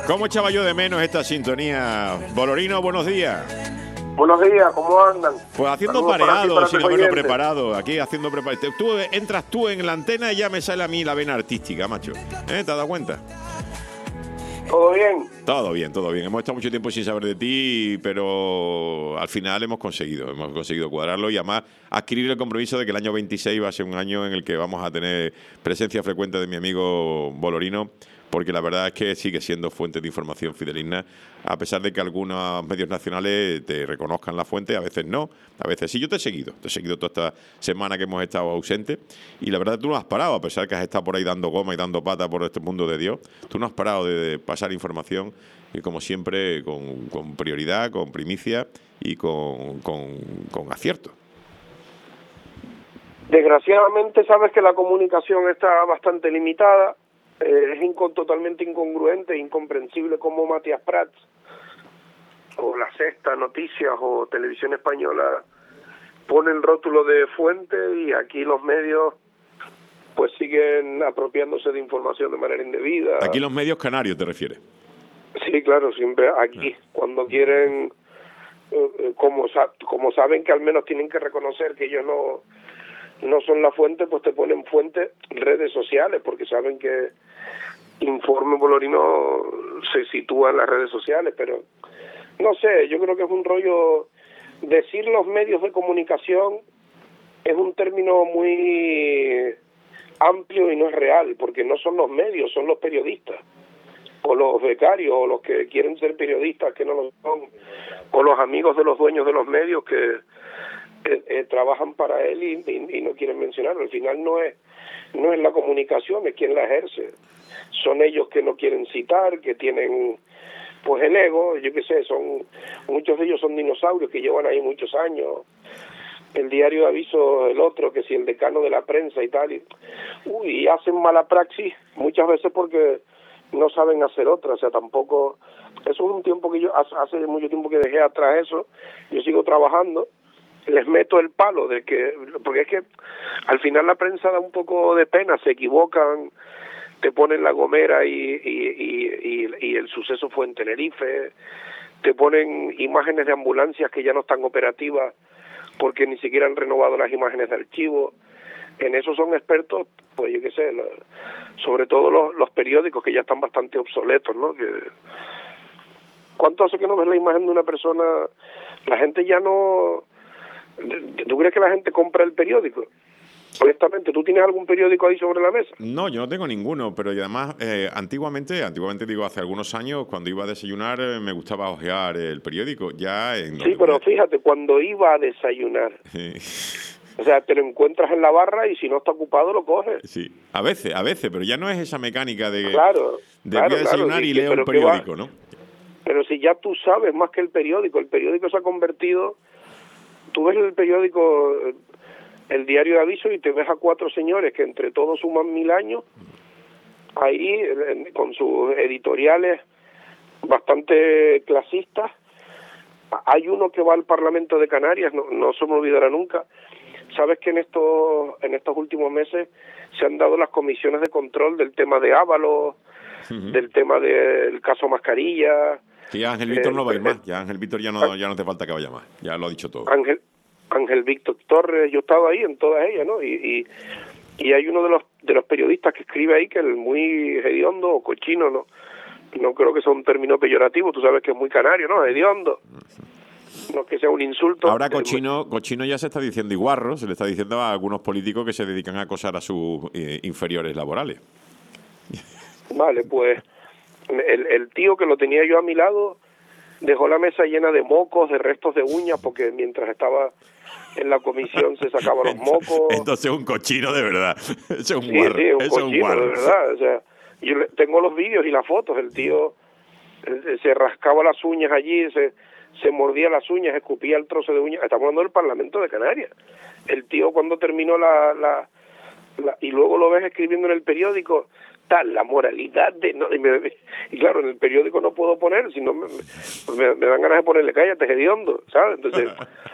¿Cómo echaba yo de menos esta sintonía? Bolorino, buenos días. Buenos días, ¿cómo andan? Pues haciendo Saludos pareado, sin haberlo oyentes. preparado. Aquí haciendo preparado. Entras tú en la antena y ya me sale a mí la vena artística, macho. ¿Te has dado cuenta? ¿Todo bien? Todo bien, todo bien. Hemos estado mucho tiempo sin saber de ti, pero al final hemos conseguido cuadrarlo y además adquirir el compromiso de que el año 26 va a ser un año en el que vamos a tener presencia frecuente de mi amigo Bolorino, porque la verdad es que sigue siendo fuente de información fidedigna, a pesar de que algunos medios nacionales te reconozcan la fuente, a veces no, a veces sí. Yo te he seguido toda esta semana que hemos estado ausentes, y la verdad tú no has parado, a pesar que has estado por ahí dando goma y dando pata por este mundo de Dios, tú no has parado de pasar información, y como siempre con prioridad, con primicia y con acierto. Desgraciadamente sabes que la comunicación está bastante limitada. Es totalmente incongruente e incomprensible cómo Matías Prats o La Sexta, Noticias o Televisión Española pone el rótulo de fuente y aquí los medios pues siguen apropiándose de información de manera indebida. Aquí los medios canarios, ¿te refieres? Sí, claro, siempre aquí, cuando quieren, como saben que al menos tienen que reconocer que ellos no son la fuente, pues te ponen fuente redes sociales, porque saben que Informe Bolorino se sitúa en las redes sociales, pero no sé, yo creo que es un rollo. Decir los medios de comunicación es un término muy amplio y no es real, porque no son los medios, son los periodistas, o los becarios, o los que quieren ser periodistas que no lo son, o los amigos de los dueños de los medios que trabajan para él y no quieren mencionarlo. Al final no es la comunicación, es quien la ejerce. Son ellos que no quieren citar, que tienen pues el ego, yo qué sé, muchos de ellos son dinosaurios que llevan ahí muchos años. El diario de Aviso, el otro, que si el decano de la prensa y tal, y hacen mala praxis muchas veces porque no saben hacer otra. O sea, tampoco, eso es un tiempo que yo, hace mucho tiempo que dejé atrás eso. Yo sigo trabajando, les meto el palo de que, porque es que al final la prensa da un poco de pena, se equivocan, te ponen La Gomera y el suceso fue en Tenerife, te ponen imágenes de ambulancias que ya no están operativas porque ni siquiera han renovado las imágenes de archivo. En eso son expertos, pues yo qué sé, sobre todo los periódicos que ya están bastante obsoletos, ¿no? ¿Cuánto hace que no ves la imagen de una persona? La gente ya no... ¿Tú crees que la gente compra el periódico? Honestamente, ¿tú tienes algún periódico ahí sobre la mesa? No, yo no tengo ninguno, pero además, antiguamente digo hace algunos años, cuando iba a desayunar, me gustaba hojear el periódico. Sí, pero fíjate, cuando iba a desayunar, o sea, te lo encuentras en la barra y si no está ocupado lo coges. Sí, a veces, pero ya no es esa mecánica de claro, voy a desayunar y leo el periódico, ¿no? Pero si ya tú sabes más que el periódico se ha convertido... Tú ves el periódico, el diario de Aviso, y te ves a 4 señores que entre todos suman 1000 años, ahí con sus editoriales bastante clasistas. Hay uno que va al Parlamento de Canarias, no se me olvidará nunca. Sabes que en estos últimos meses se han dado las comisiones de control del tema de Ábalos, del tema del caso Mascarilla. Que ya Ángel Víctor no va a ir más, ya Ángel Víctor ya no te falta que vaya más, ya lo ha dicho todo. Ángel Víctor Torres, yo estaba ahí en todas ellas, ¿no? Y hay uno de los periodistas que escribe ahí que es muy hediondo o cochino, no creo que sea un término peyorativo, tú sabes que es muy canario, ¿no? Hediondo. No que sea un insulto. Ahora cochino ya se está diciendo iguarro, se le está diciendo a algunos políticos que se dedican a acosar a sus inferiores laborales. Vale, pues el tío que lo tenía yo a mi lado dejó la mesa llena de mocos, de restos de uñas, porque mientras estaba en la comisión se sacaba los mocos. Entonces es un cochino de verdad. Es un guarro. Sí, un cochino de verdad. O sea, yo tengo los vídeos y las fotos. El tío se rascaba las uñas allí, se mordía las uñas, escupía el trozo de uña. Estamos hablando del Parlamento de Canarias. El tío cuando terminó y luego lo ves escribiendo en el periódico, la moralidad de... No, y claro, en el periódico no puedo poner, si no me dan ganas de ponerle cállate, hediondo, ¿sabes? Entonces,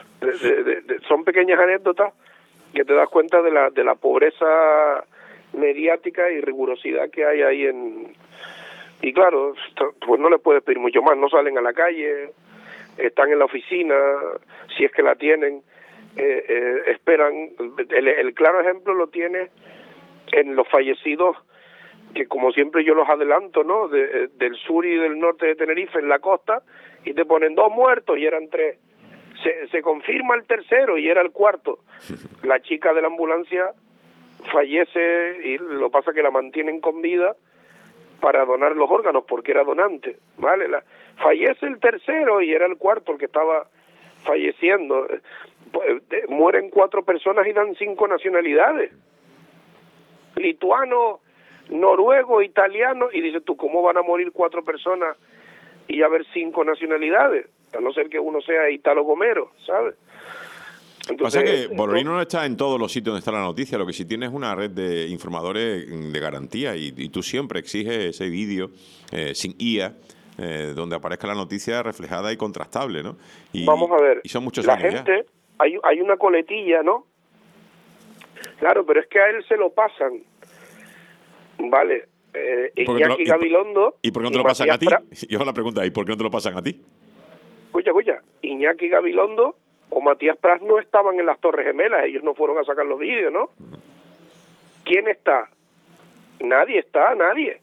son pequeñas anécdotas que te das cuenta de la pobreza mediática y rigurosidad que hay ahí Y claro, pues no les puedes pedir mucho más, no salen a la calle, están en la oficina, si es que la tienen, esperan. El claro ejemplo lo tiene en los fallecidos, que como siempre yo los adelanto, ¿no? Del sur y del norte de Tenerife, en la costa, y te ponen 2 muertos y eran 3. Se confirma el tercero y era el cuarto. La chica de la ambulancia fallece y lo pasa que la mantienen con vida para donar los órganos porque era donante, ¿vale? Fallece el tercero y era el cuarto el que estaba falleciendo. Mueren 4 personas y dan 5 nacionalidades. Lituano, noruego, italiano, y dices tú, ¿cómo van a morir 4 personas y haber 5 nacionalidades? A no ser que uno sea Italo Gomero, ¿sabes? Entonces, pasa que Bolorino no está en todos los sitios donde está la noticia, lo que sí tiene es una red de informadores de garantía y tú siempre exiges ese vídeo sin IA, donde aparezca la noticia reflejada y contrastable, ¿no? Vamos a ver, y son muchos la años gente, hay una coletilla, ¿no? Claro, pero es que a él se lo pasan, ¿vale? Iñaki Gabilondo... ¿Y por qué no te lo pasan a ti? Yo la pregunta, ¿y por qué no te lo pasan a ti? Escucha, Iñaki Gabilondo o Matías Prats no estaban en las Torres Gemelas, ellos no fueron a sacar los vídeos, ¿no? ¿Quién está? Nadie está, nadie.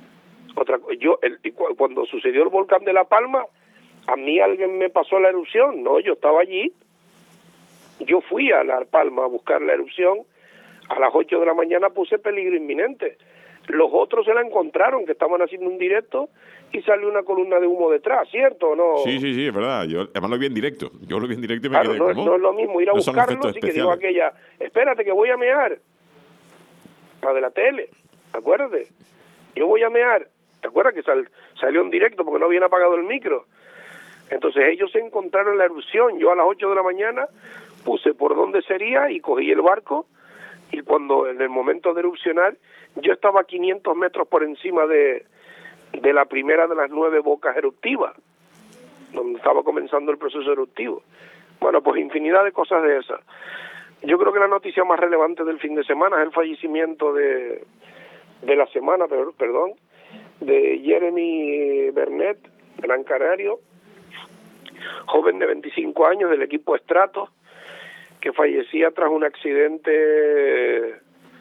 Cuando sucedió el volcán de La Palma, a mí alguien me pasó la erupción, no, yo estaba allí, yo fui a La Palma a buscar la erupción, a las 8 de la mañana puse peligro inminente. Los otros se la encontraron, que estaban haciendo un directo y salió una columna de humo detrás, ¿cierto o no? Sí, es verdad. Yo además lo vi en directo. Yo lo vi en directo y me quedé no es lo mismo ir a buscarlo, y que digo aquella, espérate que voy a mear. La de la tele, acuérdate. Yo voy a mear. ¿Te acuerdas que salió en directo porque no habían apagado el micro? Entonces ellos se encontraron la erupción. Yo a las 8 de la mañana puse por dónde sería y cogí el barco, y cuando en el momento de erupcionar yo estaba a 500 metros por encima de la primera de las 9 bocas eruptivas, donde estaba comenzando el proceso eruptivo. Bueno, pues infinidad de cosas de esas. Yo creo que la noticia más relevante del fin de semana es el fallecimiento de la semana, perdón, de Jeremy Bernet, gran canario, joven de 25 años del equipo Stratos, que fallecía tras un accidente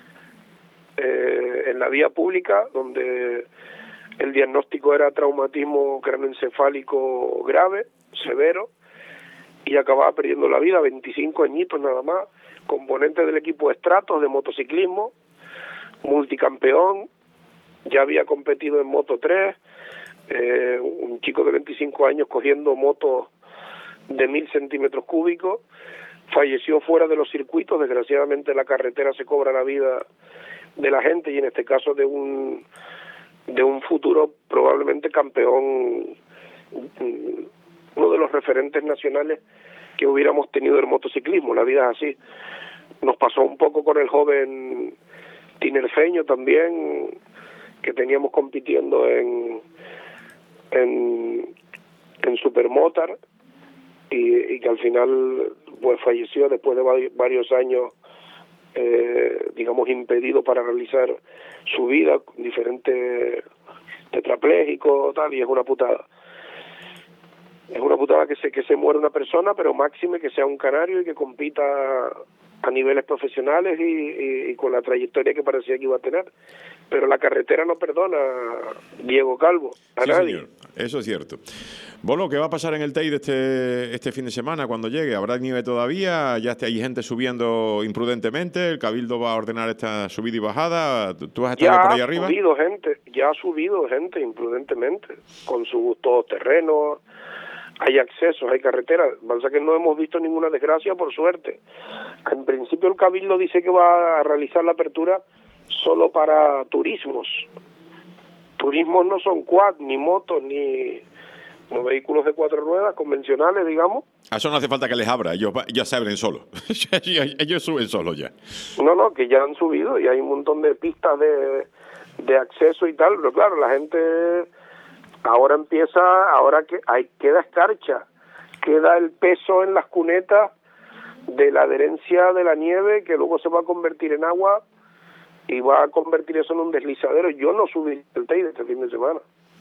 en la vía pública, donde el diagnóstico era traumatismo craneoencefálico grave, severo, y acababa perdiendo la vida, 25 añitos nada más, componente del equipo Stratos de motociclismo, multicampeón, ya había competido en Moto 3, un chico de 25 años cogiendo motos de 1000 centímetros cúbicos, falleció fuera de los circuitos. Desgraciadamente la carretera se cobra la vida de la gente, y en este caso de un futuro probablemente campeón, uno de los referentes nacionales que hubiéramos tenido el motociclismo. La vida es así. Nos pasó un poco con el joven tinerfeño también, que teníamos compitiendo en Supermotar, y que al final pues falleció después de varios años, digamos, impedido para realizar su vida, con diferentes tetraplégicos, tal, y es una putada. Es una putada que se muera una persona, pero máxime que sea un canario y que compita a niveles profesionales y con la trayectoria que parecía que iba a tener. Pero la carretera no perdona, Diego Calvo, a nadie. Señor, eso es cierto. Bolo, ¿qué va a pasar en el Teide este fin de semana cuando llegue? ¿Habrá nieve todavía? ¿Ya hay gente subiendo imprudentemente? ¿El Cabildo va a ordenar esta subida y bajada? ¿Tú vas a estar por ahí arriba? Ya ha subido gente imprudentemente, con sus todoterrenos. Hay accesos, hay carreteras. Pasa que no hemos visto ninguna desgracia, por suerte. En principio el Cabildo dice que va a realizar la apertura solo para turismos. Turismos no son quad, ni motos, ni vehículos de 4 ruedas convencionales, digamos. A eso no hace falta que les abra, ellos ya se abren solos. Ellos suben solos ya. No, que ya han subido y hay un montón de pistas de acceso y tal, pero claro, la gente ahora queda escarcha, queda el peso en las cunetas de la adherencia de la nieve, que luego se va a convertir en agua y va a convertir eso en un deslizadero. Yo no subí el Teide este fin de semana.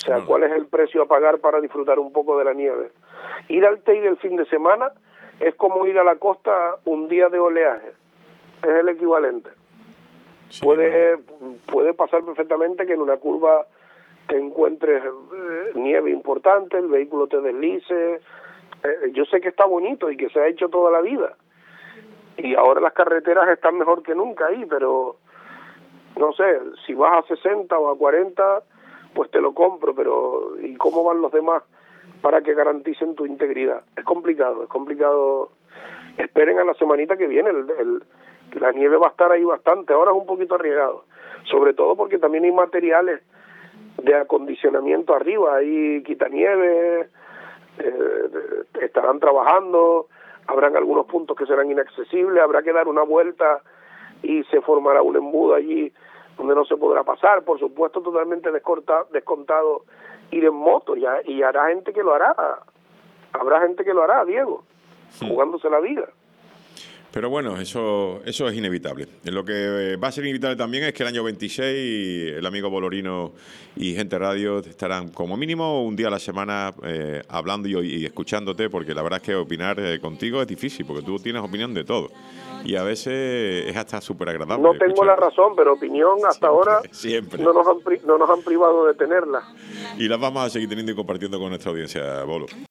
O sea, ¿cuál es el precio a pagar para disfrutar un poco de la nieve? Ir al Teide el fin de semana es como ir a la costa un día de oleaje. Es el equivalente. Sí, Puede pasar perfectamente que en una curva te encuentres nieve importante, el vehículo te deslice. Yo sé que está bonito y que se ha hecho toda la vida. Y ahora las carreteras están mejor que nunca ahí, pero no sé, si vas a 60 o a 40, pues te lo compro, pero ¿y cómo van los demás para que garanticen tu integridad? Es complicado. Esperen a la semanita que viene, la nieve va a estar ahí bastante, ahora es un poquito arriesgado, sobre todo porque también hay materiales de acondicionamiento arriba, hay quitanieves, estarán trabajando, habrán algunos puntos que serán inaccesibles, habrá que dar una vuelta y se formará un embudo allí donde no se podrá pasar, por supuesto totalmente descontado ir en moto, y habrá gente que lo hará, Diego, jugándose la vida. Pero bueno, eso es inevitable. Lo que va a ser inevitable también es que el año 26 el amigo Bolorino y Gente Radio estarán como mínimo un día a la semana hablando y escuchándote, porque la verdad es que opinar contigo es difícil, porque tú tienes opinión de todo. Y a veces es hasta súper agradable. No tengo la razón, pero opinión hasta ahora siempre. No nos han privado de tenerla. Y las vamos a seguir teniendo y compartiendo con nuestra audiencia, Bolo.